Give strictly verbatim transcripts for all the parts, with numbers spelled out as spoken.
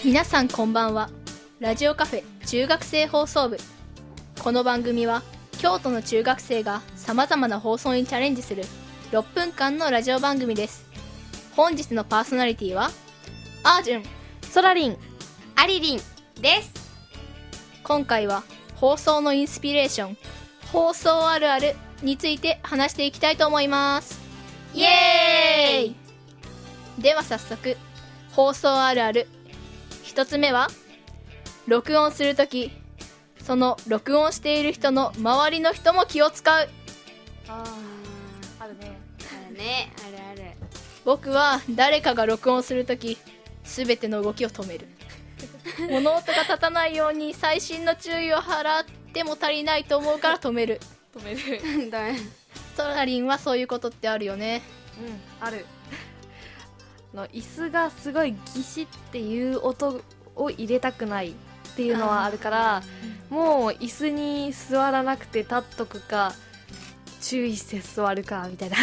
皆さんこんばんは。ラジオカフェ中学生放送部。この番組は京都の中学生がさまざまな放送にチャレンジするろっぷんかんのラジオ番組です。本日のパーソナリティはアージュン、 ソラリン、 アリリンです。 今回は放送のインスピレーション、放送あるあるについて話していきたいと思います。イエーイ。では早速、放送あるある一つ目は、録音するときその録音している人の周りの人も気を使う。 あー、あるね。 あるね、あるある。 僕は誰かが録音するときすべての動きを止める。物音が立たないように細心の注意を払っても足りないと思うから止める。 止める。 ダメ。 ソラリンはそういうことってあるよね。 うん、ある。の椅子がすごいギシっていう音を入れたくないっていうのはあるから、もう椅子に座らなくて立っとくか注意して座るかみたいな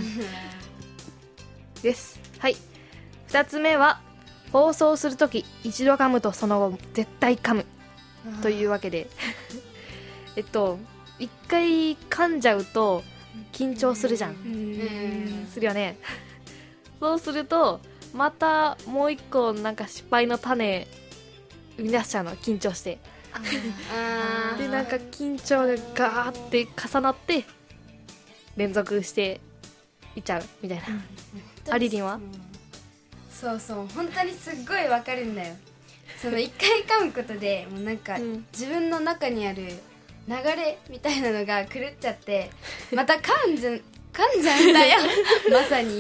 です。はい、ふたつめは、放送するとき一度噛むとその後絶対噛むというわけでえっと一回噛んじゃうと緊張するじゃん。 うんするよね。そうするとまたもう一個なんか失敗の種生み出しちゃうの、緊張して。 あでなんか緊張がガーって重なって連続していっちゃうみたいな。アリリンは？ そうそう、本当にすっごいわかるんだよ。その一回噛むことでもうなんか、うん、自分の中にある流れみたいなのが狂っちゃってまた噛んじゃ噛んじゃうんだよまさに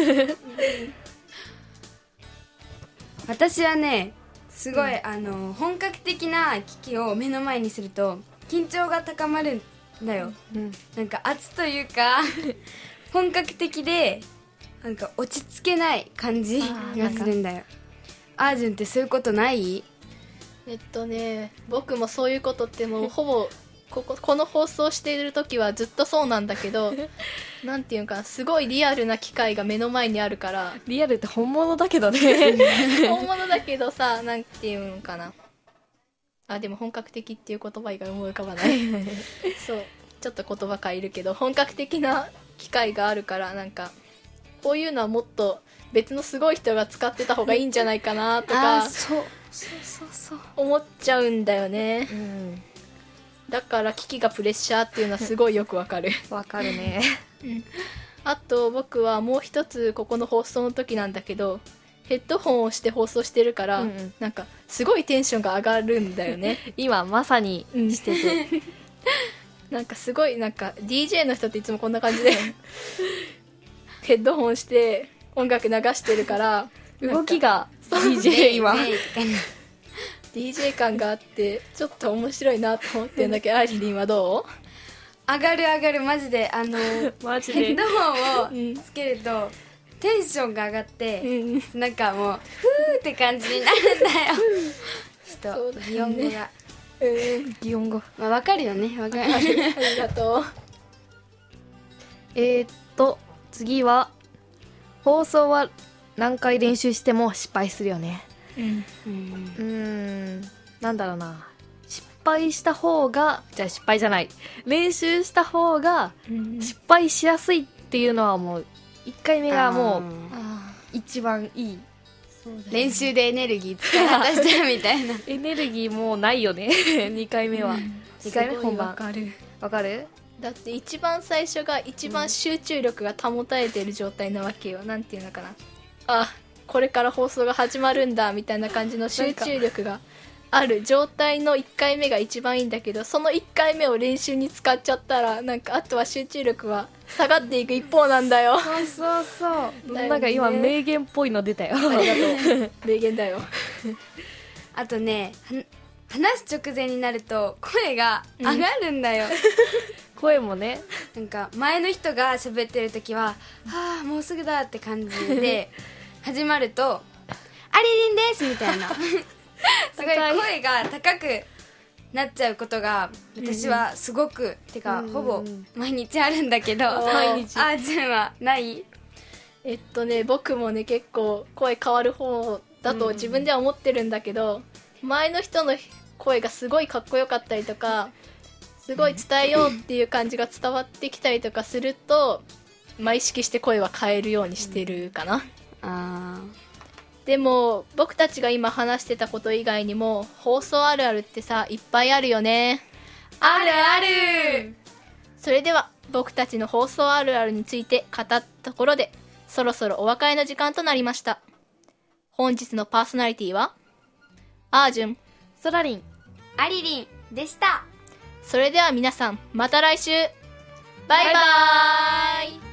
私はね、すごい、うん、あの本格的な機器を目の前にすると緊張が高まるんだよ、うん、なんか圧というか本格的でなんか落ち着けない感じがするんだよ。アージュンってそういうことない？ えっとね、僕もそういうことってもうほぼここ、この放送している時はずっとそうなんだけどなんていうか、すごいリアルな機械が目の前にあるから。 リアルって本物だけどね本物だけどさ、なんていうのかな、あ、でも本格的っていう言葉以外思い浮かばないそう、ちょっと言葉変えるけど本格的な機械があるから、なんかこういうのはもっと別のすごい人が使ってた方がいいんじゃないかなとかあ、そうそうそうそう思っちゃうんだよね、 うん、 だから機器がプレッシャーっていうのはすごいよくわかるわかるね、 うん、あと僕はもう一つ、ここの放送の時なんだけどヘッドホンをして放送してるから、うんうん、なんかすごいテンションが上がるんだよね今まさにしてて、うん、 なんかすごい、なんか ディージェー の人っていつもこんな感じでヘッドホンして音楽流してるから動きが ディージェー 今ディージェー 感があってちょっと面白いなと思ってるんだけどアイリンはどう？ 上がる上がる、マジであのマジでヘッドホンをつけると、うん、テンションが上がって、うん、なんかもうふーって感じになるんだよちょっと擬音語が、 うん、 擬音語、 まあ、分かるよね、分かるありがとうえーっと次は、放送は何回練習しても失敗するよね。うん、うーん、なんだろうな、失敗した方が、じゃあ失敗じゃない、練習した方が失敗しやすいっていうのはもういっかいめがもう一番いい。 そうだね、練習でエネルギー使い果たしたみたいなエネルギーもうないよねにかいめは、うん、にかいめ本番。 わかるわかる？ だって一番最初が一番集中力が保たれている状態なわけよ、うん、なんていうのかな、あ、これから放送が始まるんだみたいな感じの集中力がある状態のいっかいめが一番いいんだけど、そのいっかいめを練習に使っちゃったら、なんかあとは集中力は下がっていく一方なんだよ。 そうそうそう、 ね、なんか今名言っぽいの出たよ。 ありがとう名言だよあとね、話す直前になると声が上がるんだよ、うん声もね、 なんか前の人が喋ってる時ははあもうすぐだって感じで始まるとアリリンですみたいなすごい声が高くなっちゃうことが私はすごく、てかほぼ毎日あるんだけど、 毎日。 あーちゃんはない？ えっとね、僕もね結構声変わる方だと自分では思ってるんだけど、前の人の声がすごいかっこよかったりとか、すごい伝えようっていう感じが伝わってきたりとかすると、まあ、意識して声は変えるようにしてるかな。 あでも僕たちが今話してたこと以外にも放送あるあるってさ、いっぱいあるよね。 あるある。 それでは僕たちの放送あるあるについて語ったところで、そろそろお別れの時間となりました。本日のパーソナリティはアージュン、 ソラリン、 アリリンでした。 それでは皆さん、また来週。バイバーイ。